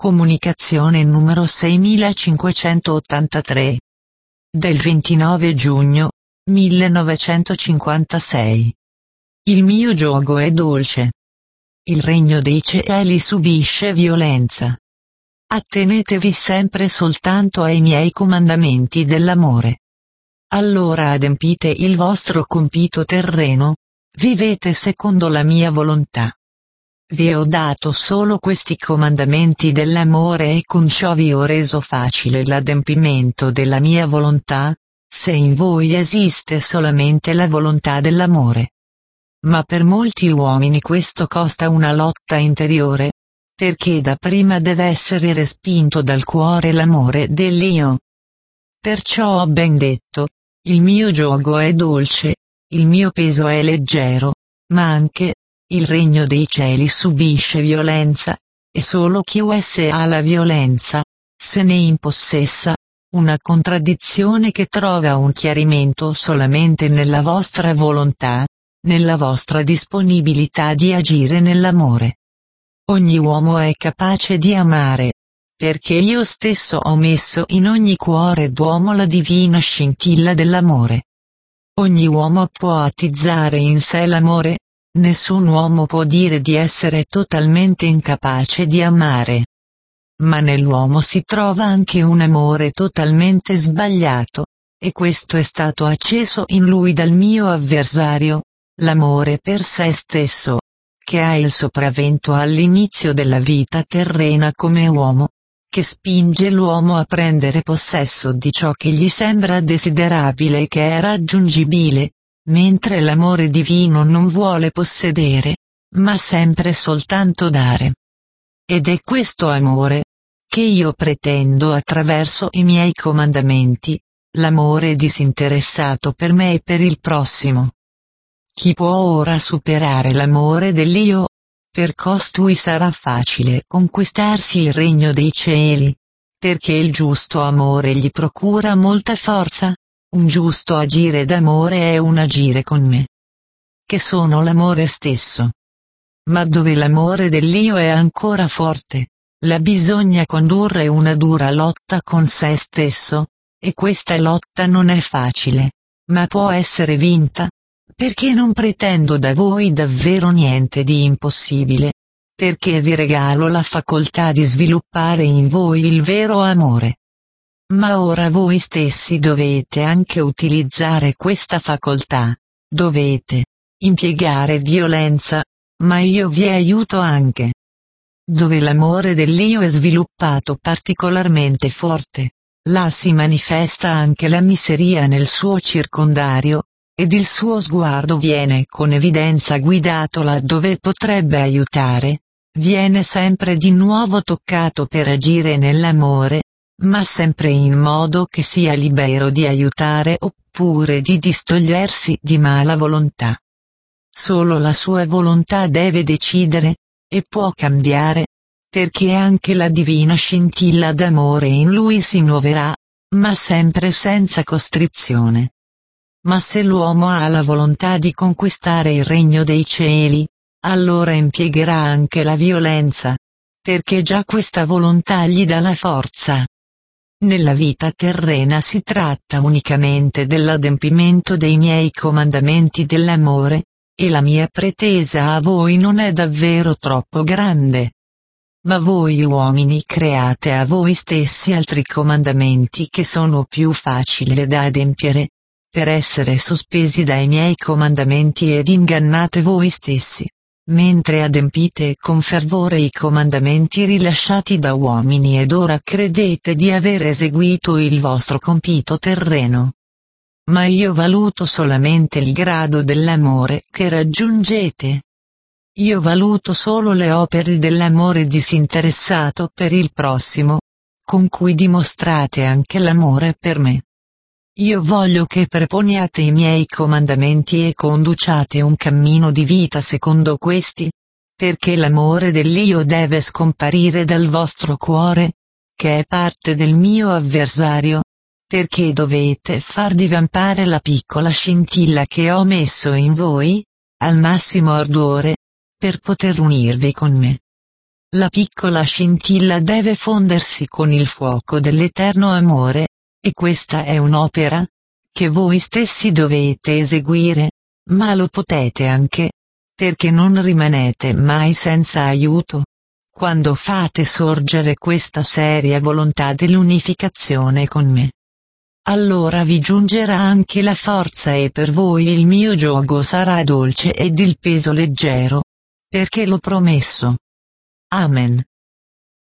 Comunicazione numero 6583. Del 29 giugno 1956. Il mio giogo è dolce. Il regno dei cieli subisce violenza. Attenetevi sempre soltanto ai miei comandamenti dell'amore. Allora adempite il vostro compito terreno, vivete secondo la mia volontà. Vi ho dato solo questi comandamenti dell'amore e con ciò vi ho reso facile l'adempimento della mia volontà, se in voi esiste solamente la volontà dell'amore. Ma per molti uomini questo costa una lotta interiore, perché dapprima deve essere respinto dal cuore l'amore dell'io. Perciò ho ben detto, il mio giogo è dolce, il mio peso è leggero, ma anche, il regno dei cieli subisce violenza, e solo chi ha la violenza, se ne impossessa, una contraddizione che trova un chiarimento solamente nella vostra volontà, nella vostra disponibilità di agire nell'amore. Ogni uomo è capace di amare, perché io stesso ho messo in ogni cuore d'uomo la divina scintilla dell'amore. Ogni uomo può attizzare in sé l'amore. Nessun uomo può dire di essere totalmente incapace di amare. Ma nell'uomo si trova anche un amore totalmente sbagliato, e questo è stato acceso in lui dal mio avversario, l'amore per se stesso, che ha il sopravvento all'inizio della vita terrena come uomo, che spinge l'uomo a prendere possesso di ciò che gli sembra desiderabile e che è raggiungibile, mentre l'amore divino non vuole possedere, ma sempre soltanto dare. Ed è questo amore, che io pretendo attraverso i miei comandamenti, l'amore disinteressato per me e per il prossimo. Chi può ora superare l'amore dell'io? Per costui sarà facile conquistarsi il regno dei cieli, perché il giusto amore gli procura molta forza. Un giusto agire d'amore è un agire con me, che sono l'amore stesso. Ma dove l'amore dell'io è ancora forte, la bisogna condurre una dura lotta con se stesso, e questa lotta non è facile, ma può essere vinta, perché non pretendo da voi davvero niente di impossibile, perché vi regalo la facoltà di sviluppare in voi il vero amore. Ma ora voi stessi dovete anche utilizzare questa facoltà, dovete impiegare violenza, ma io vi aiuto anche. Dove l'amore dell'io è sviluppato particolarmente forte, là si manifesta anche la miseria nel suo circondario, ed il suo sguardo viene con evidenza guidato laddove potrebbe aiutare, viene sempre di nuovo toccato per agire nell'amore, ma sempre in modo che sia libero di aiutare oppure di distogliersi di mala volontà. Solo la sua volontà deve decidere, e può cambiare, perché anche la divina scintilla d'amore in lui si muoverà, ma sempre senza costrizione. Ma se l'uomo ha la volontà di conquistare il regno dei cieli, allora impiegherà anche la violenza, perché già questa volontà gli dà la forza. Nella vita terrena si tratta unicamente dell'adempimento dei miei comandamenti dell'amore, e la mia pretesa a voi non è davvero troppo grande. Ma voi uomini create a voi stessi altri comandamenti che sono più facili da adempiere, per essere sospesi dai miei comandamenti ed ingannate voi stessi. Mentre adempite con fervore i comandamenti rilasciati da uomini ed ora credete di aver eseguito il vostro compito terreno. Ma io valuto solamente il grado dell'amore che raggiungete. Io valuto solo le opere dell'amore disinteressato per il prossimo, con cui dimostrate anche l'amore per me. Io voglio che preponiate i miei comandamenti e conduciate un cammino di vita secondo questi, perché l'amore dell'io deve scomparire dal vostro cuore, che è parte del mio avversario, perché dovete far divampare la piccola scintilla che ho messo in voi, al massimo ardore, per poter unirvi con me. La piccola scintilla deve fondersi con il fuoco dell'eterno amore, e questa è un'opera che voi stessi dovete eseguire, ma lo potete anche, perché non rimanete mai senza aiuto. Quando fate sorgere questa seria volontà dell'unificazione con me, allora vi giungerà anche la forza e per voi il mio giogo sarà dolce ed il peso leggero, perché l'ho promesso. Amen.